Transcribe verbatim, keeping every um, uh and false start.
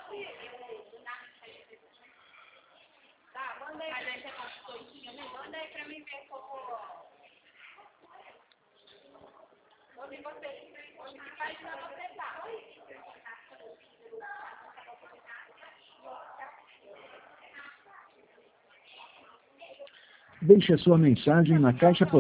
Mas aí você faz doidinho, né? Manda aí pra mim ver como... Onde você... Onde que faz pra você tá? Deixe a sua mensagem na caixa postal.